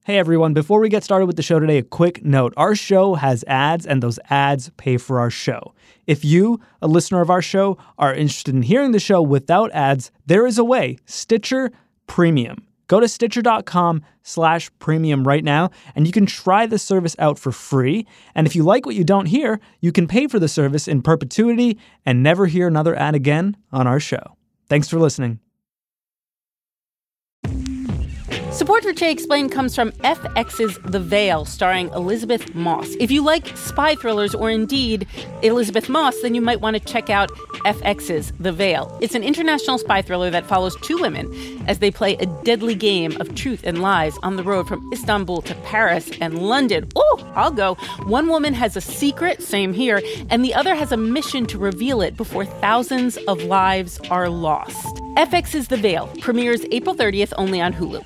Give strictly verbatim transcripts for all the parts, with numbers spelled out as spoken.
Hey everyone, before we get started with the show today, a quick note. Our show has ads and those ads pay for our show. If you, a listener of our show, are interested in hearing the show without ads, there is a way, Stitcher Premium. Go to stitcher.com slash premium right now and you can try the service out for free. And if you like what you don't hear, you can pay for the service in perpetuity and never hear another ad again on our show. Thanks for listening. Support for Che Explained comes from F X's The Veil, starring Elizabeth Moss. If you like spy thrillers or indeed Elizabeth Moss, then you might want to check out F X's The Veil. It's an international spy thriller that follows two women as they play a deadly game of truth and lies on the road from Istanbul to Paris and London. Oh, I'll go. One woman has a secret, same here, and the other has a mission to reveal it before thousands of lives are lost. F X's The Veil premieres April thirtieth only on Hulu.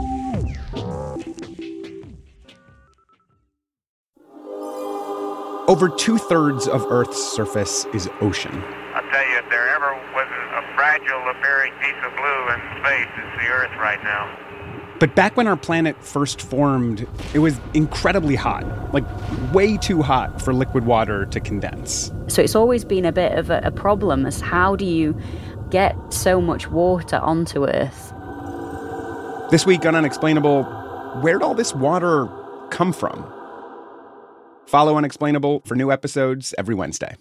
Over two-thirds of Earth's surface is ocean. I'll tell you, if there ever was a fragile appearing piece of blue in space, it's the Earth right now. But back when our planet first formed, it was incredibly hot, like way too hot for liquid water to condense. So it's always been a bit of a, a problem as how do you get so much water onto Earth? This week on Unexplainable, where'd all this water come from? Follow Unexplainable for new episodes every Wednesday.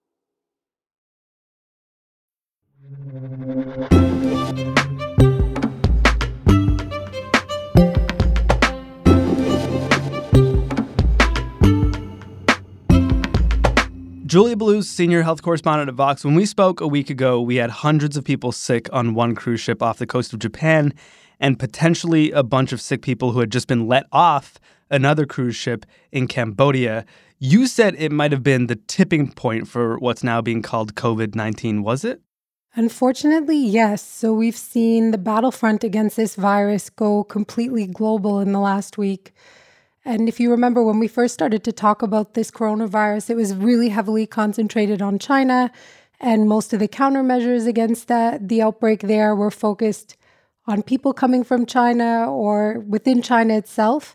Julia Blues, senior health correspondent at Vox. When we spoke a week ago, we had hundreds of people sick on one cruise ship off the coast of Japan and potentially a bunch of sick people who had just been let off another cruise ship in Cambodia. You said it might have been the tipping point for what's now being called covid nineteen, was it? Unfortunately, yes. So we've seen the battlefront against this virus go completely global in the last week. And if you remember, when we first started to talk about this coronavirus, it was really heavily concentrated on China, and most of the countermeasures against that, the outbreak there were focused on people coming from China or within China itself.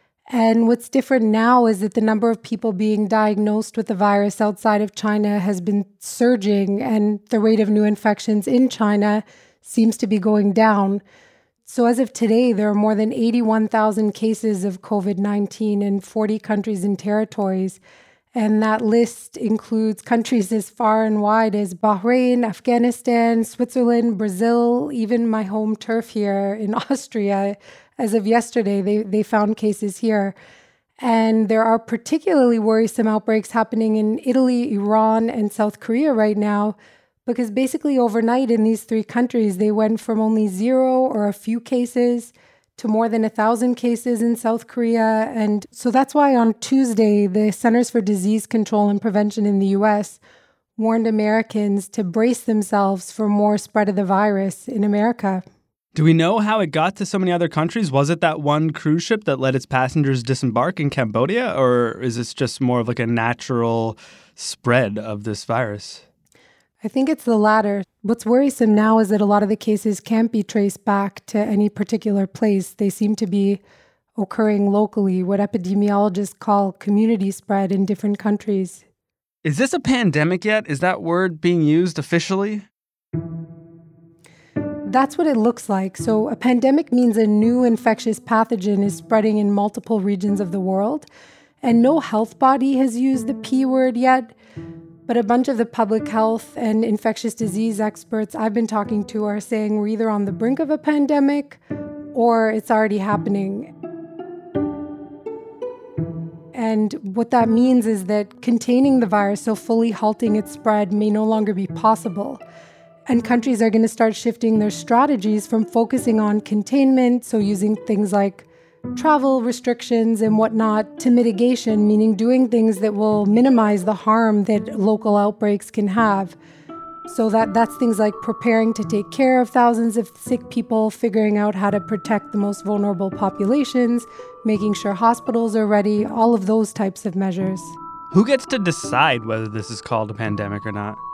And what's different now is that the number of people being diagnosed with the virus outside of China has been surging, and the rate of new infections in China seems to be going down. So as of today, there are more than eighty-one thousand cases of covid nineteen in forty countries and territories. And that list includes countries as far and wide as Bahrain, Afghanistan, Switzerland, Brazil, even my home turf here in Austria. As of yesterday, they, they found cases here. And there are particularly worrisome outbreaks happening in Italy, Iran, and South Korea right now, because basically overnight in these three countries, they went from only zero or a few cases to more than a thousand cases in South Korea. And so that's why on Tuesday, the Centers for Disease Control and Prevention in the U S warned Americans to brace themselves for more spread of the virus in America. Do we know how it got to so many other countries? Was it that one cruise ship that let its passengers disembark in Cambodia, or is this just more of like a natural spread of this virus? I think it's the latter. What's worrisome now is that a lot of the cases can't be traced back to any particular place. They seem to be occurring locally, what epidemiologists call community spread in different countries. Is this a pandemic yet? Is that word being used officially? That's what it looks like. So a pandemic means a new infectious pathogen is spreading in multiple regions of the world. And no health body has used the P word yet. But a bunch of the public health and infectious disease experts I've been talking to are saying we're either on the brink of a pandemic or it's already happening. And what that means is that containing the virus, so fully halting its spread, may no longer be possible. And countries are going to start shifting their strategies from focusing on containment, so using things like travel restrictions and whatnot, to mitigation, meaning doing things that will minimize the harm that local outbreaks can have. So that that's things like preparing to take care of thousands of sick people, figuring out how to protect the most vulnerable populations, making sure hospitals are ready, all of those types of measures. Who gets to decide whether this is called a pandemic or not?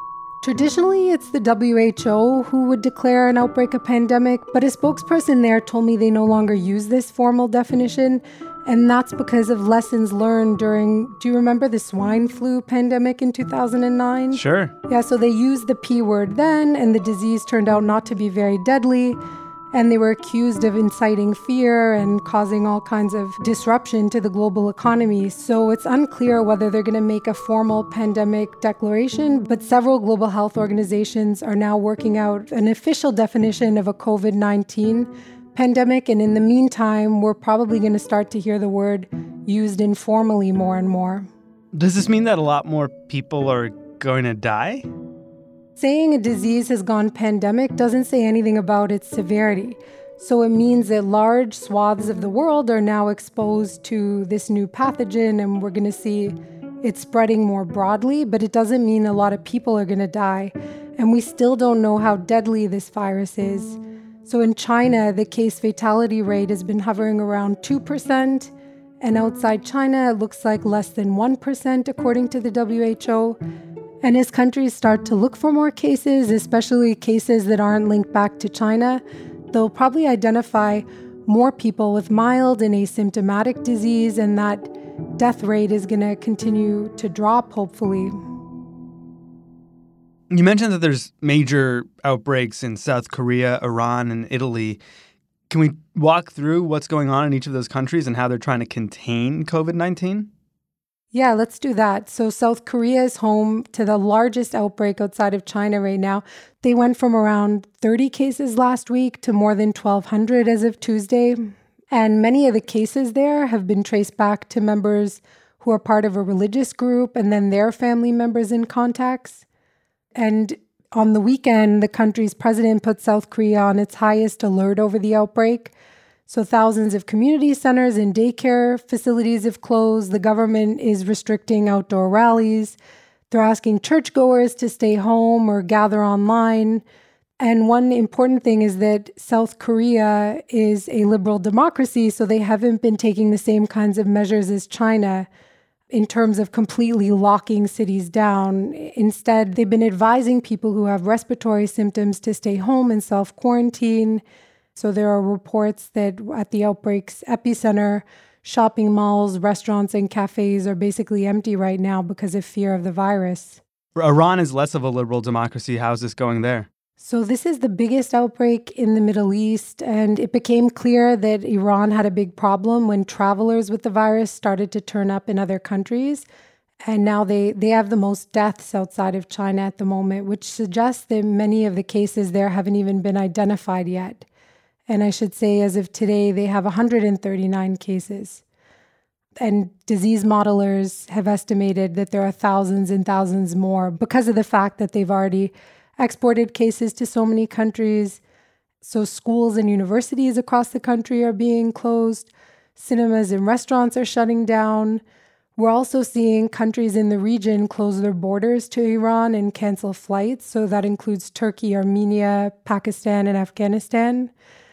Traditionally, it's the W H O who would declare an outbreak a pandemic, but a spokesperson there told me they no longer use this formal definition, and that's because of lessons learned during, do you remember the swine flu pandemic in two thousand nine? Sure. Yeah, so they used the P word then, and the disease turned out not to be very deadly, and they were accused of inciting fear and causing all kinds of disruption to the global economy. So it's unclear whether they're going to make a formal pandemic declaration, but several global health organizations are now working out an official definition of a COVID nineteen pandemic. And in the meantime, we're probably going to start to hear the word used informally more and more. Does this mean that a lot more people are going to die? Saying a disease has gone pandemic doesn't say anything about its severity. So it means that large swaths of the world are now exposed to this new pathogen, and we're going to see it spreading more broadly, but it doesn't mean a lot of people are going to die. And we still don't know how deadly this virus is. So in China, the case fatality rate has been hovering around two percent, and outside China, it looks like less than one percent, according to the W H O. And as countries start to look for more cases, especially cases that aren't linked back to China, they'll probably identify more people with mild and asymptomatic disease, and that death rate is going to continue to drop, hopefully. You mentioned that there's major outbreaks in South Korea, Iran, and Italy. Can we walk through what's going on in each of those countries and how they're trying to contain COVID nineteen? Yeah, let's do that. So South Korea is home to the largest outbreak outside of China right now. They went from around thirty cases last week to more than twelve hundred as of Tuesday. And many of the cases there have been traced back to members who are part of a religious group and then their family members and contacts. And on the weekend, the country's president put South Korea on its highest alert over the outbreak. So thousands of community centers and daycare facilities have closed. The government is restricting outdoor rallies. They're asking churchgoers to stay home or gather online. And one important thing is that South Korea is a liberal democracy, so they haven't been taking the same kinds of measures as China in terms of completely locking cities down. Instead, they've been advising people who have respiratory symptoms to stay home and self-quarantine. So there are reports that at the outbreak's epicenter, shopping malls, restaurants, and cafes are basically empty right now because of fear of the virus. Iran is less of a liberal democracy. How's this going there? So this is the biggest outbreak in the Middle East, and it became clear that Iran had a big problem when travelers with the virus started to turn up in other countries. And now they, they have the most deaths outside of China at the moment, which suggests that many of the cases there haven't even been identified yet. And I should say, as of today, they have one hundred thirty-nine cases. And disease modelers have estimated that there are thousands and thousands more because of the fact that they've already exported cases to so many countries. So schools and universities across the country are being closed. Cinemas and restaurants are shutting down. We're also seeing countries in the region close their borders to Iran and cancel flights. So that includes Turkey, Armenia, Pakistan, and Afghanistan.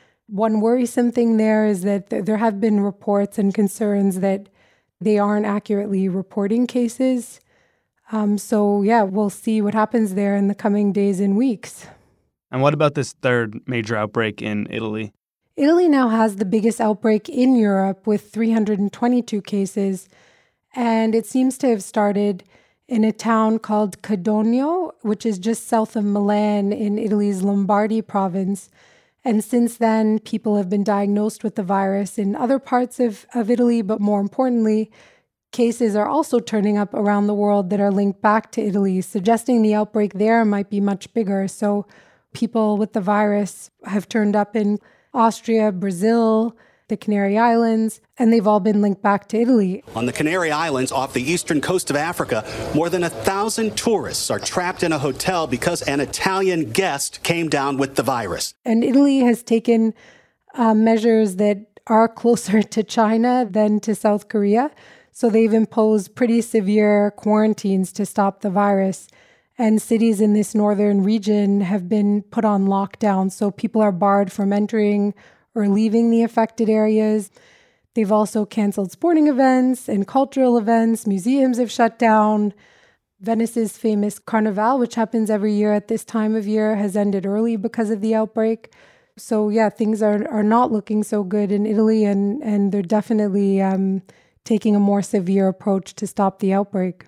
One worrisome thing there is that th- there have been reports and concerns that they aren't accurately reporting cases. Um, so, yeah, we'll see what happens there in the coming days and weeks. And what about this third major outbreak in Italy? Italy now has the biggest outbreak in Europe with three hundred twenty-two cases. And it seems to have started in a town called Codogno, which is just south of Milan in Italy's Lombardy province. And since then, people have been diagnosed with the virus in other parts of, of Italy, but more importantly, cases are also turning up around the world that are linked back to Italy, suggesting the outbreak there might be much bigger. So people with the virus have turned up in Austria, Brazil, the Canary Islands, and they've all been linked back to Italy. On the Canary Islands off the eastern coast of Africa, more than a thousand tourists are trapped in a hotel because an Italian guest came down with the virus. And Italy has taken uh, measures that are closer to China than to South Korea. So they've imposed pretty severe quarantines to stop the virus. And cities in this northern region have been put on lockdown, so people are barred from entering or leaving the affected areas. They've also canceled sporting events and cultural events. Museums have shut down. Venice's famous Carnival, which happens every year at this time of year, has ended early because of the outbreak. So yeah, things are are not looking so good in Italy, and, and they're definitely um, taking a more severe approach to stop the outbreak.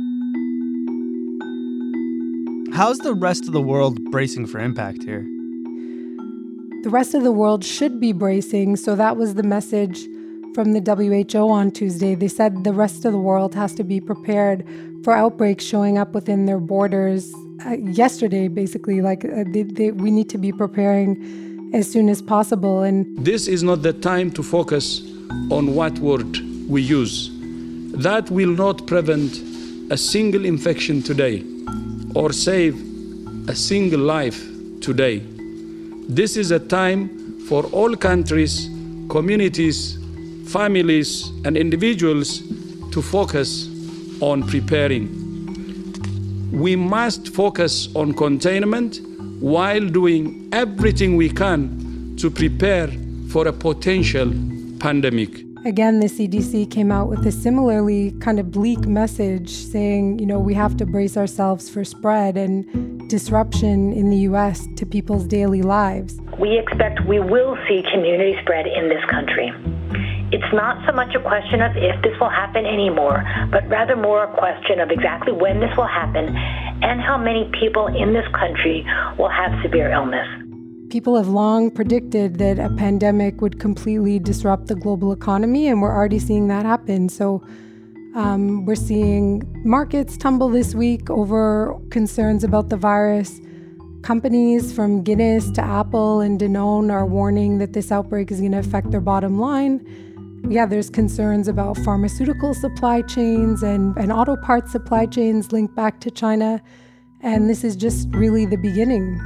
How's the rest of the world bracing for impact here? The rest of the world should be bracing, so that was the message from the W H O on Tuesday. They said the rest of the world has to be prepared for outbreaks showing up within their borders. Uh, yesterday, basically, like uh, they, they, we need to be preparing as soon as possible. And this is not the time to focus on what word we use. That will not prevent a single infection today or save a single life today. This is a time for all countries, communities, families, and individuals to focus on preparing. We must focus on containment while doing everything we can to prepare for a potential pandemic. Again, the C D C came out with a similarly kind of bleak message saying, you know, we have to brace ourselves for spread and disruption in the U S to people's daily lives. We expect we will see community spread in this country. It's not so much a question of if this will happen anymore, but rather more a question of exactly when this will happen and how many people in this country will have severe illness. People have long predicted that a pandemic would completely disrupt the global economy, and we're already seeing that happen. So um, we're seeing markets tumble this week over concerns about the virus. Companies from Guinness to Apple and Danone are warning that this outbreak is going to affect their bottom line. Yeah, there's concerns about pharmaceutical supply chains and, and auto parts supply chains linked back to China. And this is just really the beginning.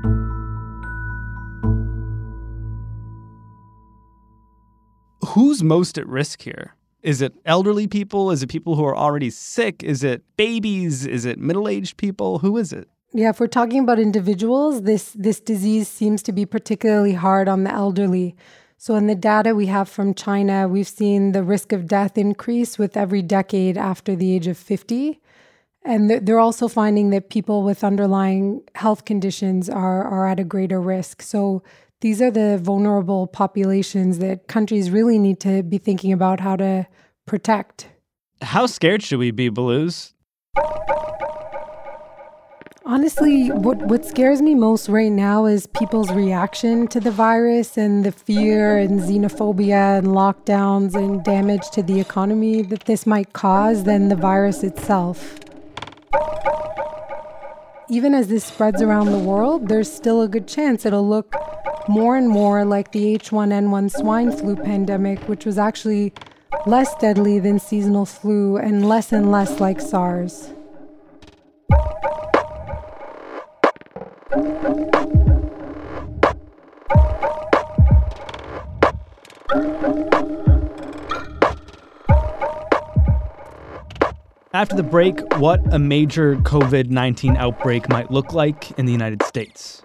Who's most at risk here? Is it elderly people? Is it people who are already sick? Is it babies? Is it middle-aged people? Who is it? Yeah, if we're talking about individuals, this this disease seems to be particularly hard on the elderly. So in the data we have from China, we've seen the risk of death increase with every decade after the age of fifty. And they're also finding that people with underlying health conditions are, are at a greater risk. So these are the vulnerable populations that countries really need to be thinking about how to protect. How scared should we be, Belouz? Honestly, what, what scares me most right now is people's reaction to the virus and the fear and xenophobia and lockdowns and damage to the economy that this might cause than the virus itself. Even as this spreads around the world, there's still a good chance it'll look more and more like the H one N one swine flu pandemic, which was actually less deadly than seasonal flu and less and less like SARS. After the break, what a major covid nineteen outbreak might look like in the United States.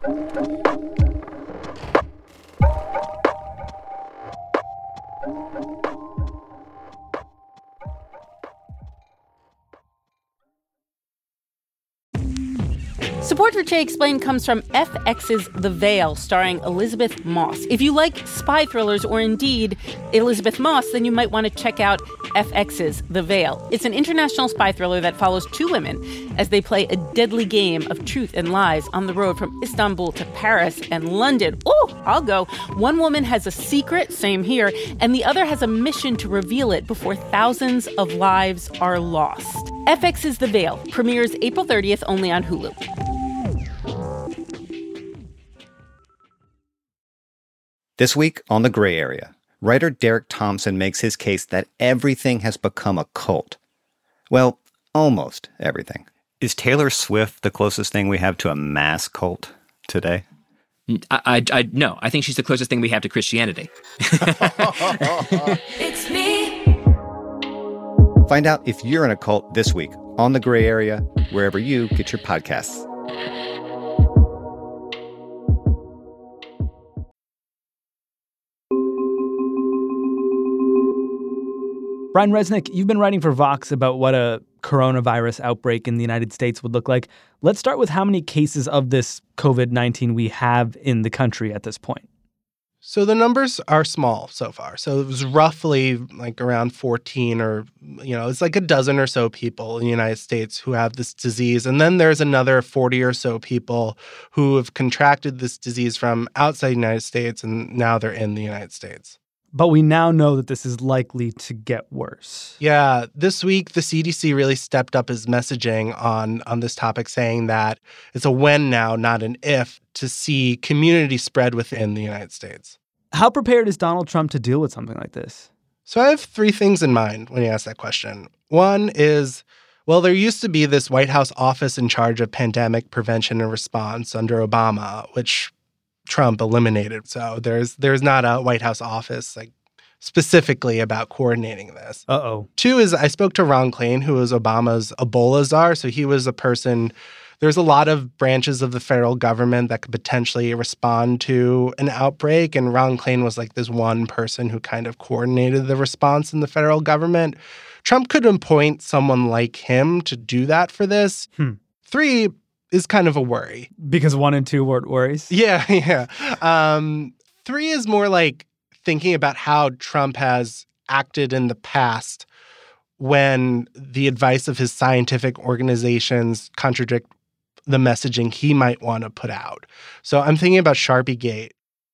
Support for Che Explained comes from F X's The Veil, starring Elizabeth Moss. If you like spy thrillers or indeed Elizabeth Moss, then you might want to check out F X's The Veil. It's an international spy thriller that follows two women as they play a deadly game of truth and lies on the road from Istanbul to Paris and London. Oh, I'll go. One woman has a secret, same here, and the other has a mission to reveal it before thousands of lives are lost. F X's The Veil premieres April thirtieth only on Hulu. This week on The Gray Area, writer Derek Thompson makes his case that everything has become a cult. Well, almost everything. Is Taylor Swift the closest thing we have to a mass cult today? I, I, I no, I think she's the closest thing we have to Christianity. It's me. Find out if you're in a cult this week on The Gray Area, wherever you get your podcasts. Brian Resnick, you've been writing for Vox about what a coronavirus outbreak in the United States would look like. Let's start with how many cases of this COVID nineteen we have in the country at this point. So the numbers are small so far. So it was roughly like around fourteen or, you know, it's like a dozen or so people in the United States who have this disease. And then there's another forty or so people who have contracted this disease from outside the United States, and now they're in the United States. But we now know that this is likely to get worse. Yeah. This week, the C D C really stepped up its messaging on, on this topic, saying that it's a when now, not an if, to see community spread within the United States. How prepared is Donald Trump to deal with something like this? So I have three things in mind when you ask that question. One is, well, there used to be this White House office in charge of pandemic prevention and response under Obama, which Trump eliminated. So there's there's not a White House office like specifically about coordinating this. Uh-oh. Two is I spoke to Ron Klain, who was Obama's Ebola czar. So he was a person, there's a lot of branches of the federal government that could potentially respond to an outbreak. And Ron Klain was like this one person who kind of coordinated the response in the federal government. Trump could appoint someone like him to do that for this. Hmm. Three is kind of a worry. Because one and two weren't worries? Yeah, yeah. Um, three is more like thinking about how Trump has acted in the past when the advice of his scientific organizations contradict the messaging he might want to put out. So I'm thinking about Sharpiegate.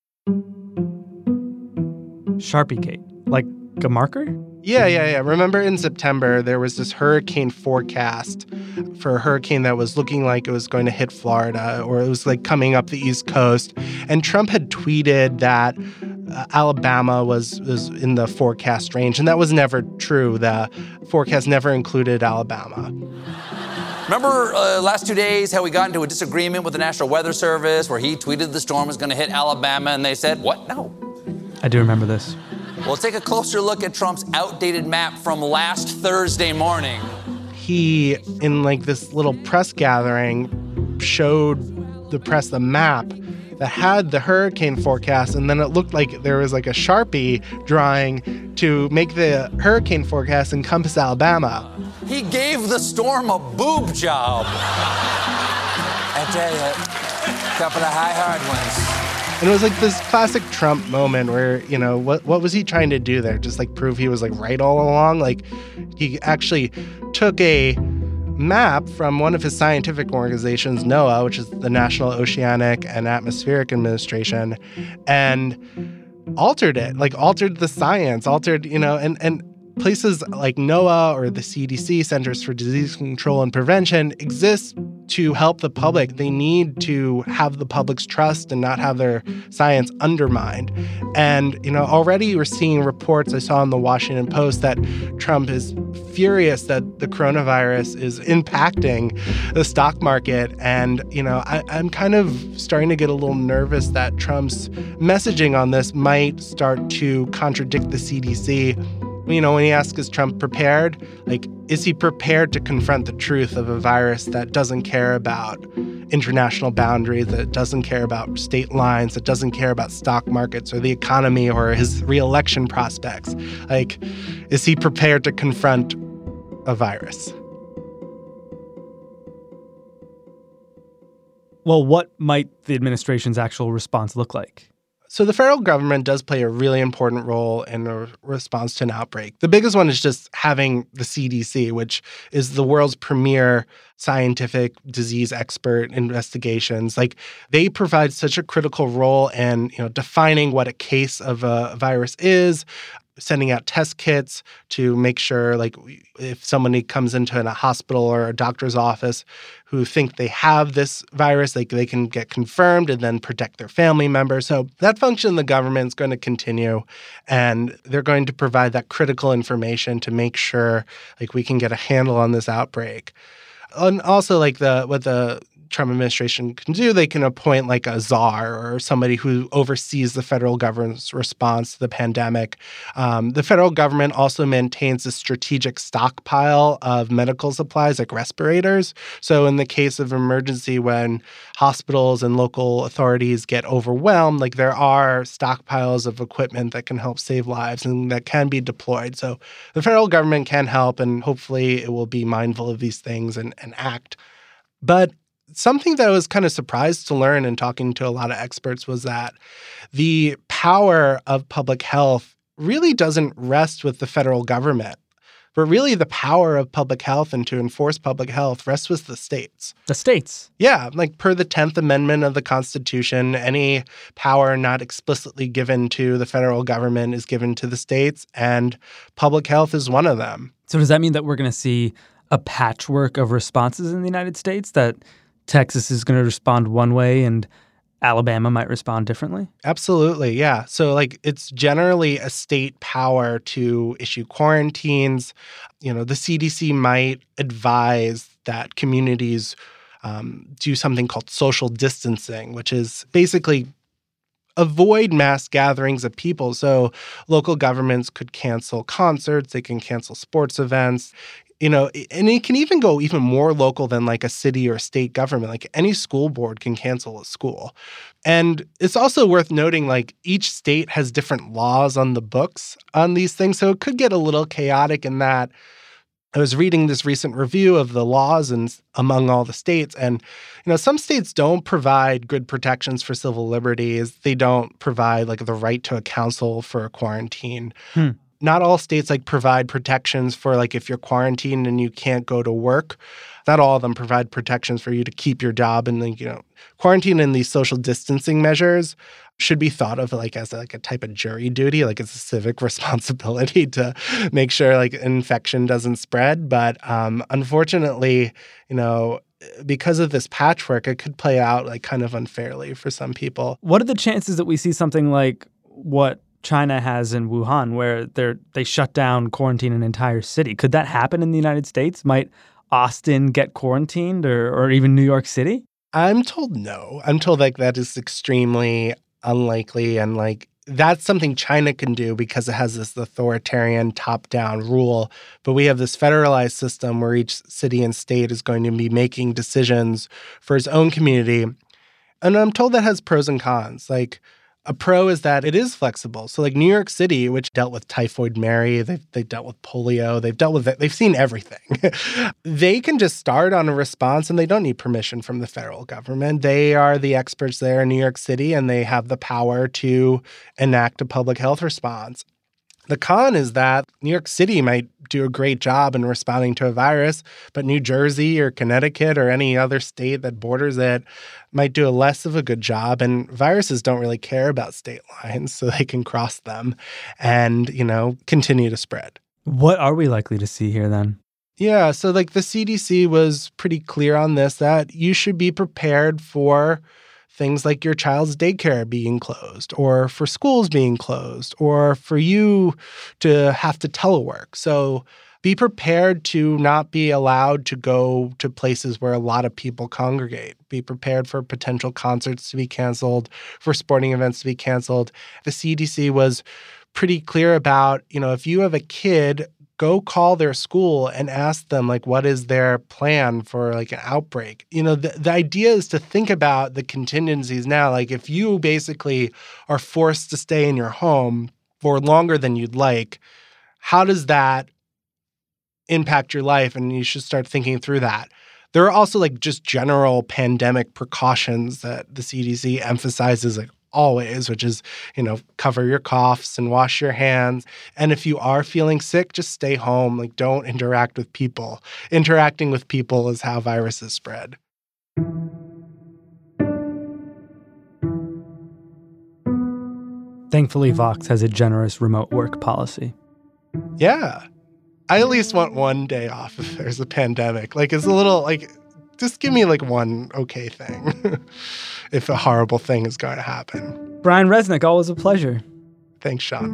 Sharpiegate? Like a marker? Yeah, yeah, yeah. Remember in September, there was this hurricane forecast for a hurricane that was looking like it was going to hit Florida, or it was like coming up the East Coast. And Trump had tweeted that uh, Alabama was, was in the forecast range. And that was never true. The forecast never included Alabama. Remember uh, last two days how we got into a disagreement with the National Weather Service where he tweeted the storm was going to hit Alabama and they said, what? No. I do remember this. Well, take a closer look at Trump's outdated map from last Thursday morning. He, in like this little press gathering, showed the press the map that had the hurricane forecast, and then it looked like there was like a Sharpie drawing to make the hurricane forecast encompass Alabama. He gave the storm a boob job. I tell you, couple of high hard ones. And it was like this classic Trump moment where, you know, what what was he trying to do there? Just like prove he was like right all along? Like he actually took a map from one of his scientific organizations, NOAA, which is the National Oceanic and Atmospheric Administration, and altered it, like altered the science, altered, you know, and, and places like NOAA or the C D C, Centers for Disease Control and Prevention, exist to help the public. They need to have the public's trust and not have their science undermined. And, you know, already we're seeing reports I saw in the Washington Post that Trump is furious that the coronavirus is impacting the stock market. And, you know, I, I'm kind of starting to get a little nervous that Trump's messaging on this might start to contradict the C D C. You know, when he asks, is Trump prepared? Like, is he prepared to confront the truth of a virus that doesn't care about international boundaries, that doesn't care about state lines, that doesn't care about stock markets or the economy or his re-election prospects? Like, is he prepared to confront a virus? Well, what might the administration's actual response look like? So the federal government does play a really important role in a response to an outbreak. The biggest one is just having the C D C, which is the world's premier scientific disease expert investigations. Like, they provide such a critical role in, you know, defining what a case of a virus is, sending out test kits to make sure, like, if somebody comes into a hospital or a doctor's office who think they have this virus, like, they can get confirmed and then protect their family members. So that function of the government is going to continue, and they're going to provide that critical information to make sure, like, we can get a handle on this outbreak. And also, like, the what the Trump administration can do, they can appoint like a czar or somebody who oversees the federal government's response to the pandemic. Um, the federal government also maintains a strategic stockpile of medical supplies like respirators. So in the case of emergency, when hospitals and local authorities get overwhelmed, like there are stockpiles of equipment that can help save lives and that can be deployed. So the federal government can help, and hopefully it will be mindful of these things and, and act. But something that I was kind of surprised to learn in talking to a lot of experts was that the power of public health really doesn't rest with the federal government. But really, the power of public health and to enforce public health rests with the states. The states? Yeah, like per the tenth Amendment of the Constitution, any power not explicitly given to the federal government is given to the states, and public health is one of them. So does that mean that we're going to see a patchwork of responses in the United States, that Texas is going to respond one way and Alabama might respond differently? Absolutely, yeah. So like it's generally a state power to issue quarantines. You know, the C D C might advise that communities um, do something called social distancing, which is basically avoid mass gatherings of people. So local governments could cancel concerts, they can cancel sports events. You know, and it can even go even more local than like a city or state government. Like any school board can cancel a school. And it's also worth noting, like each state has different laws on the books on these things. So it could get a little chaotic in that. I was reading this recent review of the laws and among all the states. And, you know, some states don't provide good protections for civil liberties. They don't provide like the right to a counsel for a quarantine. Hmm. Not all states like provide protections for like if you're quarantined and you can't go to work. Not all of them provide protections for you to keep your job. And like, you know, quarantine and these social distancing measures should be thought of like as like a type of jury duty, like it's a civic responsibility to make sure like infection doesn't spread. But um, unfortunately, you know, because of this patchwork, it could play out like kind of unfairly for some people. What are the chances that we see something like what China has in Wuhan, where they're they shut down, quarantine an entire city? Could that happen in the United States? Might Austin get quarantined, or or even New York City? I'm told no. I'm told like that is extremely unlikely, and like that's something China can do because it has this authoritarian top-down rule. But we have this federalized system where each city and state is going to be making decisions for its own community. And I'm told that has pros and cons. Like a pro is that it is flexible. So like New York City, which dealt with typhoid Mary, they've, they've dealt with polio, they've dealt with it, they've seen everything. They can just start on a response and they don't need permission from the federal government. They are the experts there in New York City and they have the power to enact a public health response. The con is that New York City might do a great job in responding to a virus, but New Jersey or Connecticut or any other state that borders it might do a less of a good job. And viruses don't really care about state lines, so they can cross them and, you know, continue to spread. What are we likely to see here then? Yeah, so like the C D C was pretty clear on this, that you should be prepared for things like your child's daycare being closed, or for schools being closed, or for you to have to telework. So be prepared to not be allowed to go to places where a lot of people congregate. Be prepared for potential concerts to be canceled, for sporting events to be canceled. The C D C was pretty clear about, you know, if you have a kid, go call their school and ask them, like, what is their plan for, like, an outbreak? You know, the, the idea is to think about the contingencies now. Like, if you basically are forced to stay in your home for longer than you'd like, how does that impact your life? And you should start thinking through that. There are also, like, just general pandemic precautions that the C D C emphasizes, like, always, which is, you know, cover your coughs and wash your hands. And if you are feeling sick, just stay home. Like, don't interact with people. Interacting with people is how viruses spread. Thankfully, Vox has a generous remote work policy. Yeah. I at least want one day off if there's a pandemic. Like, it's a little, like, just give me, like, one okay thing if a horrible thing is going to happen. Brian Resnick, always a pleasure. Thanks, Sean.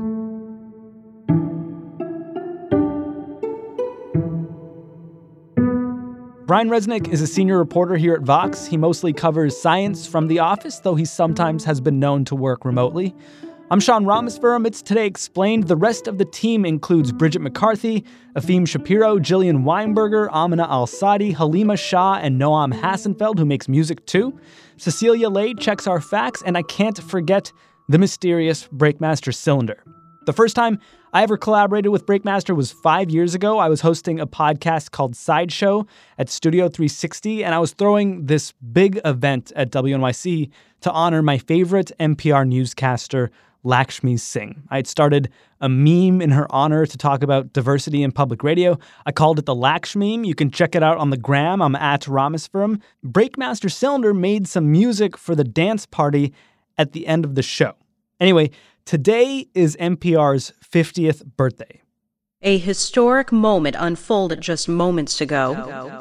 Brian Resnick is a senior reporter here at Vox. He mostly covers science from the office, though he sometimes has been known to work remotely. I'm Sean Rameswaram. It's Today Explained. The rest of the team includes Bridget McCarthy, Efim Shapiro, Jillian Weinberger, Amina Al-Sadi, Halima Shah, and Noam Hassenfeld, who makes music too. Cecilia Lay checks our facts, and I can't forget the mysterious Breakmaster Cylinder. The first time I ever collaborated with Breakmaster was five years ago. I was hosting a podcast called Sideshow at Studio three sixty, and I was throwing this big event at W N Y C to honor my favorite N P R newscaster, Lakshmi Singh. I had started a meme in her honor to talk about diversity in public radio. I called it the Laksh meme. You can check it out on the gram. I'm at Rameswaram. Breakmaster Cylinder made some music for the dance party at the end of the show. Anyway, today is N P R's fiftieth birthday. A historic moment unfolded just moments ago.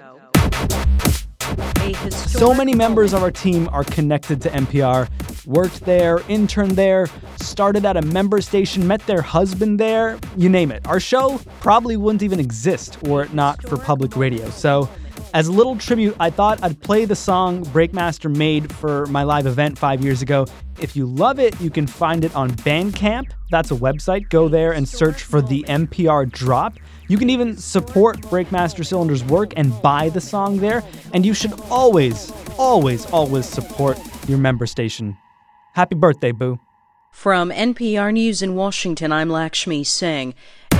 So many members of our team are connected to N P R, worked there, interned there, started at a member station, met their husband there, you name it. Our show probably wouldn't even exist were it not for public radio. So as a little tribute, I thought I'd play the song Breakmaster made for my live event five years ago. If you love it, you can find it on Bandcamp. That's a website. Go there and search for the N P R Drop. You can even support Breakmaster Cylinder's work and buy the song there. And you should always, always, always support your member station. Happy birthday, Boo. From N P R News in Washington, I'm Lakshmi Singh.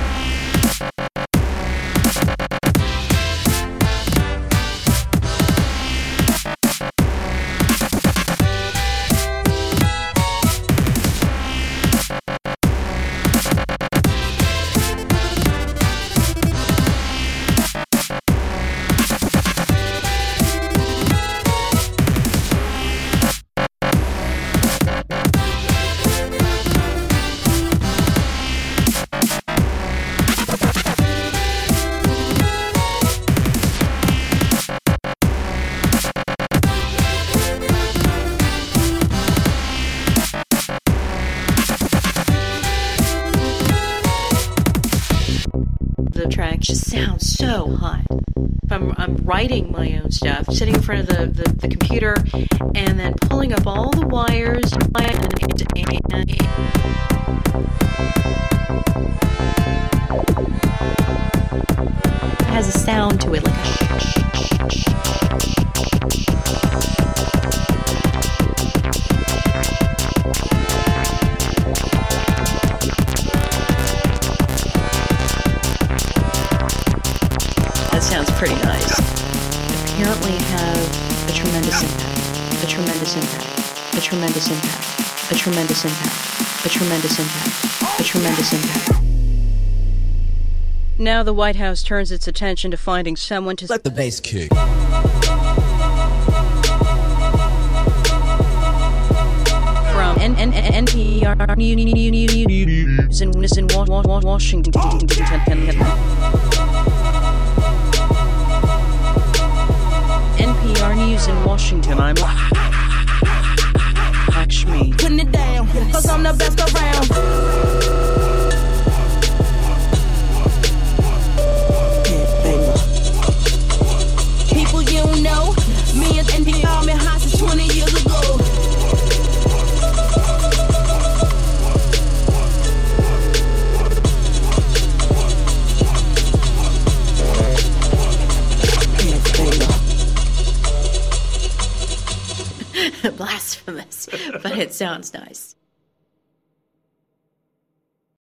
The track just sounds so hot. If I'm, I'm writing my own stuff, sitting in front of the, the, the computer, and then pulling up all the wires. It has a sound to it, like a sounds pretty nice. Apparently have a tremendous impact, a tremendous impact, a tremendous impact, a tremendous impact, a tremendous impact, a tremendous impact. Now the White House turns its attention to finding someone to let the bass kick. From N P R News in Washington. N P R News in Washington, I'm Lakshmi. Putting it down, cause I'm the best around. People you don't know, me and N P R been hot since twenty years ago. Blasphemous, but it sounds nice.